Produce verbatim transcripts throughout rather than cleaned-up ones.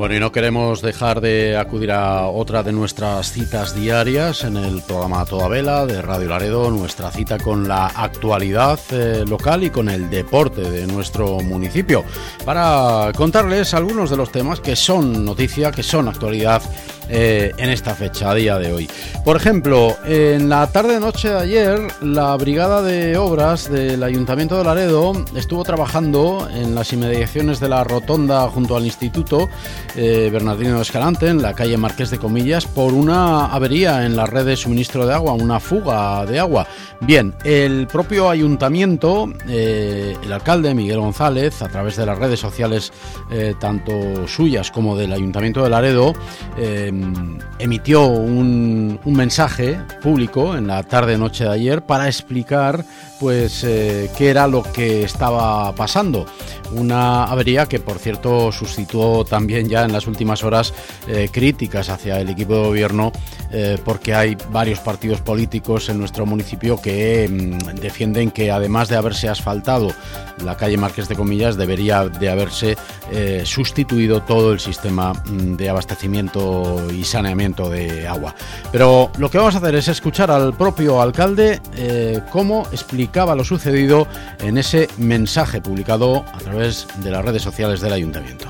Bueno, y no queremos dejar de acudir a otra de nuestras citas diarias en el programa A Toda Vela de Radio Laredo, nuestra cita con la actualidad eh, local y con el deporte de nuestro municipio, para contarles algunos de los temas que son noticia, que son actualidad eh, en esta fecha, a día de hoy. Por ejemplo, en la tarde-noche de ayer, la Brigada de Obras del Ayuntamiento de Laredo estuvo trabajando en las inmediaciones de la rotonda junto al Instituto Eh, Bernardino Escalante, en la calle Marqués de Comillas, por una avería en la red de suministro de agua, una fuga de agua. Bien, el propio ayuntamiento, eh, el alcalde Miguel González, a través de las redes sociales, eh, tanto suyas como del Ayuntamiento de Laredo, eh, emitió un, un mensaje público en la tarde-noche de ayer para explicar pues eh, qué era lo que estaba pasando. Una avería que, por cierto, suscitó también ya en las últimas horas eh, críticas hacia el equipo de gobierno, eh, porque hay varios partidos políticos en nuestro municipio que mm, defienden que, además de haberse asfaltado la calle Marqués de Comillas, debería de haberse eh, sustituido todo el sistema mm, de abastecimiento y saneamiento de agua. Pero lo que vamos a hacer es escuchar al propio alcalde eh, cómo explicaba lo sucedido en ese mensaje publicado a través de las redes sociales del ayuntamiento.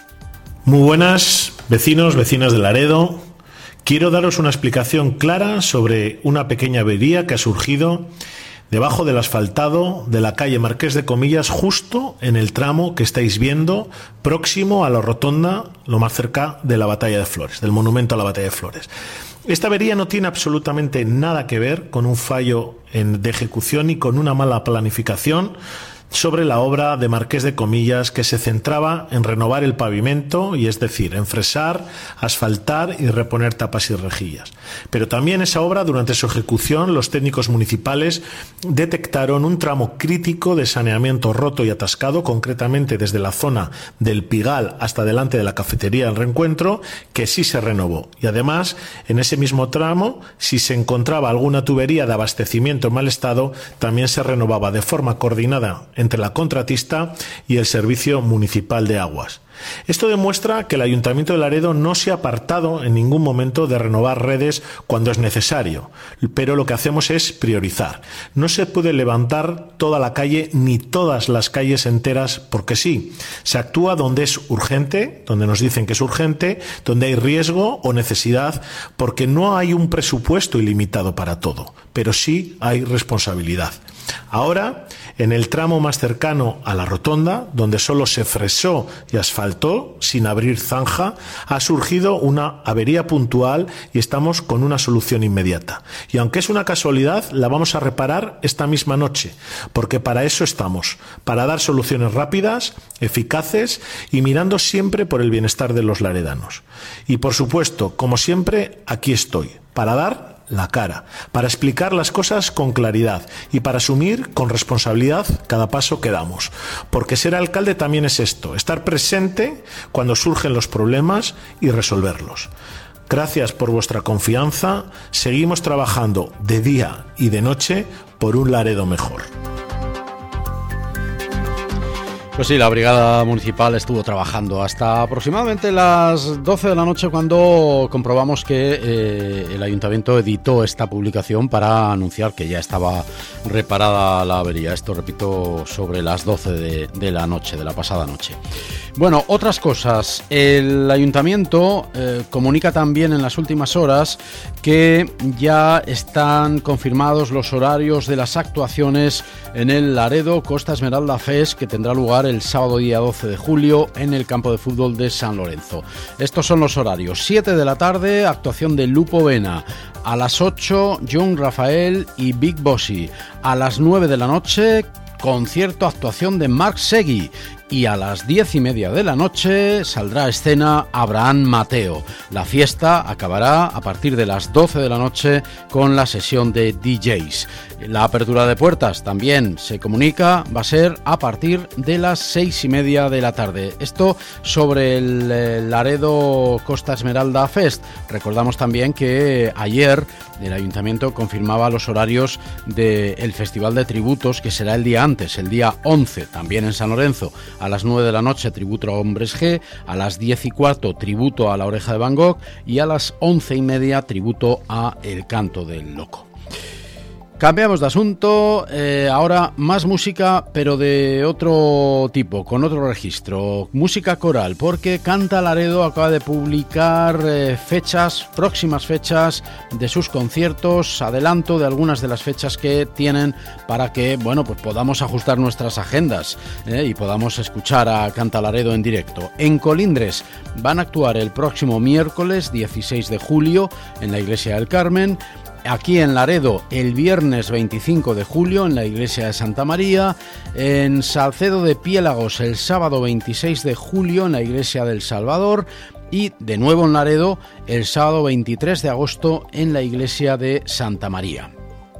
Muy buenas, vecinos, vecinas de Laredo. Quiero daros una explicación clara sobre una pequeña avería que ha surgido debajo del asfaltado de la calle Marqués de Comillas, justo en el tramo que estáis viendo, próximo a la rotonda, lo más cerca de la Batalla de Flores, del monumento a la Batalla de Flores. Esta avería no tiene absolutamente nada que ver con un fallo en, de ejecución ni con una mala planificación sobre la obra de Marqués de Comillas, que se centraba en renovar el pavimento, y es decir, en fresar, asfaltar y reponer tapas y rejillas. Pero también esa obra, durante su ejecución, los técnicos municipales detectaron un tramo crítico de saneamiento roto y atascado, concretamente desde la zona del Pigal hasta delante de la cafetería del Reencuentro, que sí se renovó. Y además, en ese mismo tramo, si se encontraba alguna tubería de abastecimiento en mal estado, también se renovaba de forma coordinada entre la contratista y el Servicio Municipal de Aguas. Esto demuestra que el Ayuntamiento de Laredo no se ha apartado en ningún momento de renovar redes cuando es necesario, pero lo que hacemos es priorizar. No se puede levantar toda la calle ni todas las calles enteras porque sí. Se actúa donde es urgente, donde nos dicen que es urgente, donde hay riesgo o necesidad, porque no hay un presupuesto ilimitado para todo, pero sí hay responsabilidad. Ahora, en el tramo más cercano a la rotonda, donde solo se fresó y asfaltó, sin abrir zanja, ha surgido una avería puntual y estamos con una solución inmediata. Y aunque es una casualidad, la vamos a reparar esta misma noche, porque para eso estamos, para dar soluciones rápidas, eficaces y mirando siempre por el bienestar de los laredanos. Y por supuesto, como siempre, aquí estoy, para dar la cara, para explicar las cosas con claridad y para asumir con responsabilidad cada paso que damos. Porque ser alcalde también es esto, estar presente cuando surgen los problemas y resolverlos. Gracias por vuestra confianza. Seguimos trabajando de día y de noche por un Laredo mejor. Pues sí, la Brigada Municipal estuvo trabajando hasta aproximadamente las doce de la noche, cuando comprobamos que eh, el Ayuntamiento editó esta publicación para anunciar que ya estaba reparada la avería. Esto, repito, sobre las doce de, de la noche, de la pasada noche. Bueno, otras cosas. El Ayuntamiento eh, comunica también en las últimas horas que ya están confirmados los horarios de las actuaciones en el Laredo Costa Esmeralda Fest, que tendrá lugar el sábado día doce de julio en el campo de fútbol de San Lorenzo. Estos son los horarios: siete de la tarde, actuación de Lupo Vena; a las ocho, John Rafael y Big Bossy; a las nueve de la noche, concierto, actuación de Marc Segui; y a las diez y media de la noche saldrá a escena Abraham Mateo. La fiesta acabará a partir de las doce de la noche con la sesión de D Js. La apertura de puertas también se comunica, va a ser a partir de las seis y media de la tarde. Esto sobre el, el Laredo Costa Esmeralda Fest. Recordamos también que ayer el Ayuntamiento confirmaba los horarios del Festival de Tributos, que será el día antes, el día once, también en San Lorenzo, a las nueve de la noche tributo a Hombres G, a las diez y cuarto tributo a La Oreja de Van Gogh y a las once y media tributo a El Canto del Loco. Cambiamos de asunto, eh, ahora más música, pero de otro tipo, con otro registro, música coral, porque Canta Laredo acaba de publicar eh, fechas, próximas fechas de sus conciertos, adelanto de algunas de las fechas que tienen para que, bueno, pues podamos ajustar nuestras agendas eh, y podamos escuchar a Canta Laredo en directo. En Colindres van a actuar el próximo miércoles dieciséis de julio en la Iglesia del Carmen. Aquí en Laredo el viernes veinticinco de julio en la iglesia de Santa María, en Salcedo de Piélagos el sábado veintiséis de julio en la iglesia del Salvador y de nuevo en Laredo el sábado veintitrés de agosto en la iglesia de Santa María.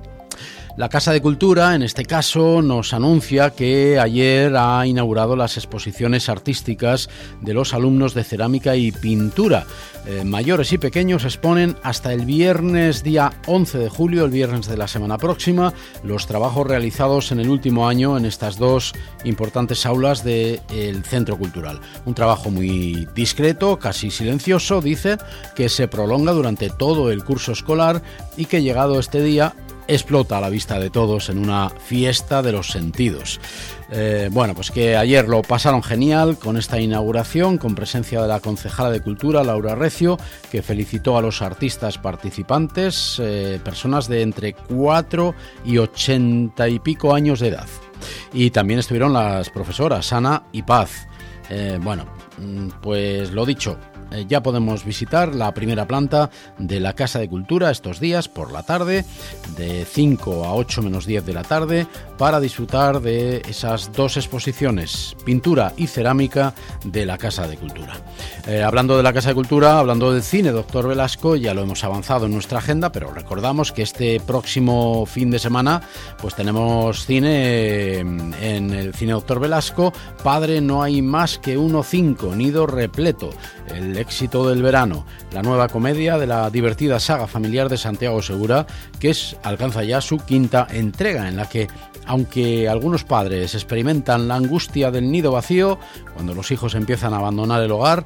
La Casa de Cultura, en este caso, nos anuncia que ayer ha inaugurado las exposiciones artísticas de los alumnos de cerámica y pintura. Eh, mayores y pequeños exponen hasta el viernes día once de julio, el viernes de la semana próxima, los trabajos realizados en el último año en estas dos importantes aulas del Centro Cultural. Un trabajo muy discreto, casi silencioso, dice, que se prolonga durante todo el curso escolar y que llegado este día explota a la vista de todos en una fiesta de los sentidos. Eh, bueno, pues que ayer lo pasaron genial con esta inauguración, con presencia de la concejala de Cultura, Laura Recio, que felicitó a los artistas participantes, eh, personas de entre cuatro y ochenta y pico años de edad. Y también estuvieron las profesoras Ana y Paz. Eh, bueno, pues lo dicho, eh, ya podemos visitar la primera planta de la Casa de Cultura estos días por la tarde, de cinco a ocho menos diez de la tarde, para disfrutar de esas dos exposiciones, pintura y cerámica, de la Casa de Cultura. Eh, hablando de la Casa de Cultura, hablando del cine Doctor Velasco, ya lo hemos avanzado en nuestra agenda, pero recordamos que este próximo fin de semana pues tenemos cine en el cine Doctor Velasco, Padre no hay más que uno cinco, Nido repleto, el éxito del verano, la nueva comedia de la divertida saga familiar de Santiago Segura, que es, alcanza ya su quinta entrega, en la que, aunque algunos padres experimentan la angustia del nido vacío, cuando los hijos empiezan a abandonar el hogar,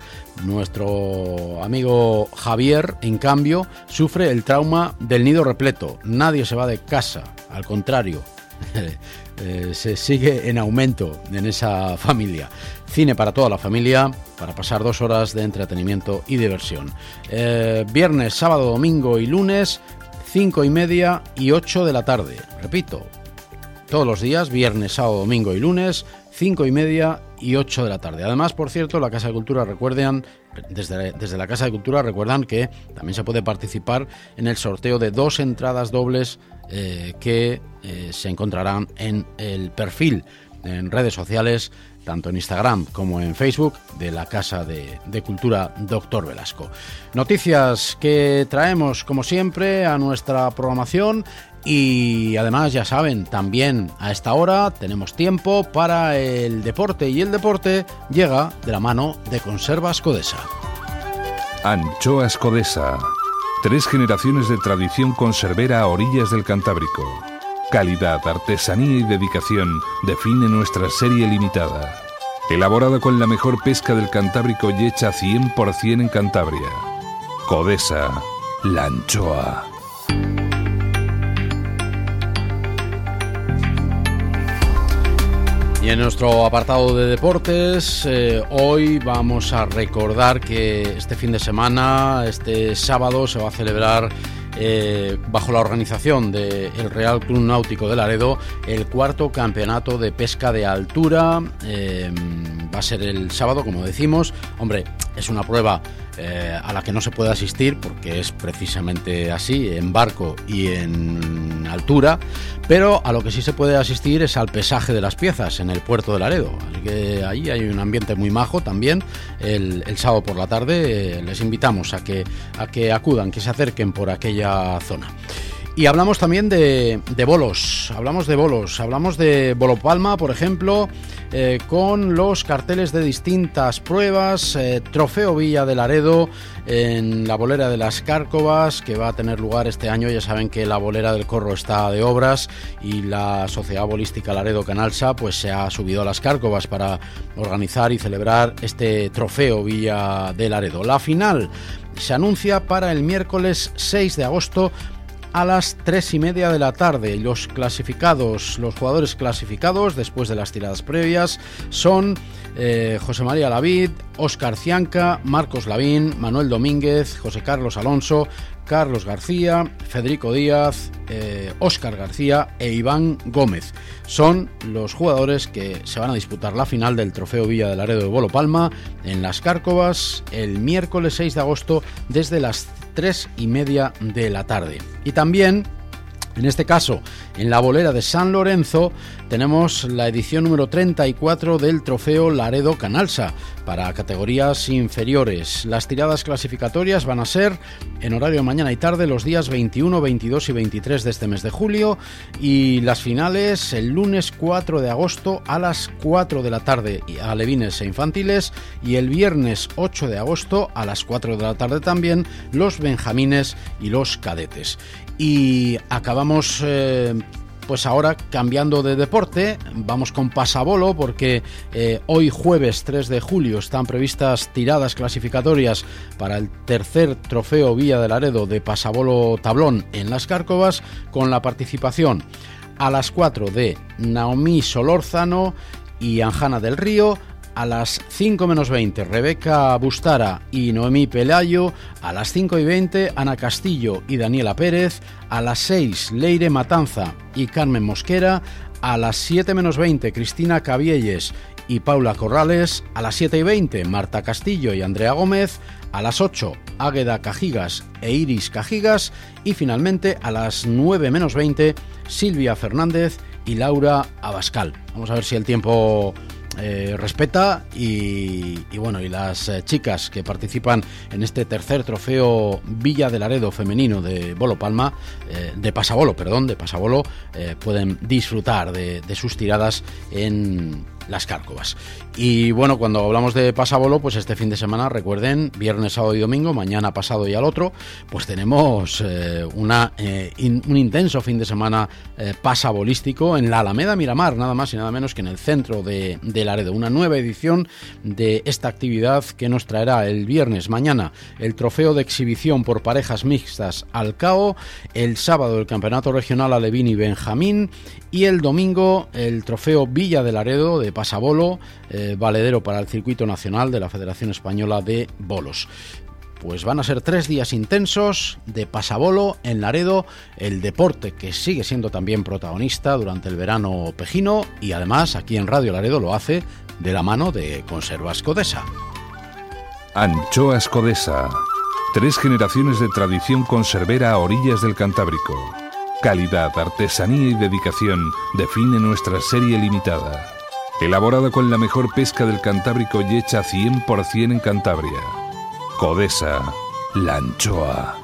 nuestro amigo Javier, en cambio, sufre el trauma del nido repleto. Nadie se va de casa, al contrario, eh, se sigue en aumento en esa familia. Cine para toda la familia, para pasar dos horas de entretenimiento y diversión. Eh, viernes, sábado, domingo y lunes, cinco y media y ocho de la tarde. Repito, todos los días, viernes, sábado, domingo y lunes, cinco y media y ocho de la tarde. Además, por cierto, la Casa de Cultura, recuerden, desde, desde la Casa de Cultura recuerdan que también se puede participar en el sorteo de dos entradas dobles eh, que eh, se encontrarán en el perfil en redes sociales, tanto en Instagram como en Facebook, de la Casa de, de Cultura Doctor Velasco. Noticias que traemos, como siempre, a nuestra programación. Y además, ya saben, también a esta hora tenemos tiempo para el deporte, y el deporte llega de la mano de Conservas Codesa. Anchoas Codesa. Tres generaciones de tradición conservera a orillas del Cantábrico. Calidad, artesanía y dedicación define nuestra serie limitada. Elaborada con la mejor pesca del Cantábrico y hecha cien por ciento en Cantabria. Codesa, la anchoa. Y en nuestro apartado de deportes, eh, hoy vamos a recordar que este fin de semana, este sábado, se va a celebrar, eh, bajo la organización del Real Club Náutico de Laredo, el cuarto campeonato de pesca de altura. Eh, va a ser el sábado, como decimos. Hombre, es una prueba eh, a la que no se puede asistir porque es precisamente así, en barco y en altura, pero a lo que sí se puede asistir es al pesaje de las piezas en el puerto de Laredo. Así que ahí hay un ambiente muy majo también. El, el sábado por la tarde eh, les invitamos a que, a que acudan, que se acerquen por aquella zona. Y hablamos también de, de bolos, hablamos de bolos, hablamos de Bolo Palma, por ejemplo, eh, con los carteles de distintas pruebas, eh, Trofeo Villa de Laredo en la bolera de las Cárcovas, que va a tener lugar este año. Ya saben que la bolera del Corro está de obras y la Sociedad Bolística Laredo Canalsa pues se ha subido a las Cárcovas para organizar y celebrar este Trofeo Villa de Laredo. La final se anuncia para el miércoles seis de agosto a las tres y media de la tarde. Los clasificados, los jugadores clasificados después de las tiradas previas son eh, José María Lavid, Óscar Cianca, Marcos Lavín, Manuel Domínguez, José Carlos Alonso, Carlos García, Federico Díaz, eh, Óscar García e Iván Gómez. Son los jugadores que se van a disputar la final del Trofeo Villa de Laredo de Bolo Palma en las Cárcovas el miércoles seis de agosto desde las tres y media de la tarde. Y también, en este caso, en la bolera de San Lorenzo, tenemos la edición número treinta y cuatro del Trofeo Laredo Canalsa para categorías inferiores. Las tiradas clasificatorias van a ser en horario de mañana y tarde los días veintiuno, veintidós y veintitrés de este mes de julio, y las finales el lunes cuatro de agosto a las cuatro de la tarde, alevines e infantiles, y el viernes ocho de agosto a las cuatro de la tarde también los benjamines y los cadetes. Y acabamos eh, pues ahora cambiando de deporte, vamos con pasabolo, porque eh, hoy jueves tres de julio están previstas tiradas clasificatorias para el tercer Trofeo Villa de Laredo de pasabolo tablón en las Cárcovas, con la participación a las cuatro de Naomi Solórzano y Anjana del Río, a las cinco menos veinte Rebeca Bustara y Noemí Pelayo, a las cinco y veinte Ana Castillo y Daniela Pérez, a las seis Leire Matanza y Carmen Mosquera, a las siete menos veinte Cristina Cabielles y Paula Corrales, a las siete y veinte Marta Castillo y Andrea Gómez, a las ocho Águeda Cajigas e Iris Cajigas, y finalmente a las nueve menos veinte Silvia Fernández y Laura Abascal. Vamos a ver si el tiempo Eh, respeta y, y bueno, y las eh, chicas que participan en este tercer Trofeo Villa de Laredo femenino de Bolo Palma, eh, de pasabolo, perdón, de pasabolo, eh, pueden disfrutar de, de sus tiradas en las Cárcovas. Y bueno, cuando hablamos de pasabolo, pues este fin de semana, recuerden, viernes, sábado y domingo, mañana, pasado y al otro, pues tenemos eh, una, eh, in, un intenso fin de semana eh, pasabolístico en la Alameda Miramar, nada más y nada menos que en el centro de, de Laredo. Una nueva edición de esta actividad que nos traerá el viernes, mañana, el trofeo de exhibición por parejas mixtas Alcao, el sábado el campeonato regional Alevín y Benjamín, y el domingo el trofeo Villa de Laredo de pasabolo, eh, valedero para el circuito nacional de la Federación Española de Bolos. Pues van a ser tres días intensos de pasabolo en Laredo, el deporte que sigue siendo también protagonista durante el verano pejino, y además aquí en Radio Laredo lo hace de la mano de Conservas Codesa. Anchoas Codesa. Tres generaciones de tradición conservera a orillas del Cantábrico. Calidad, artesanía y dedicación define nuestra serie limitada. Elaborada con la mejor pesca del Cantábrico y hecha cien por ciento en Cantabria. Codesa, la anchoa.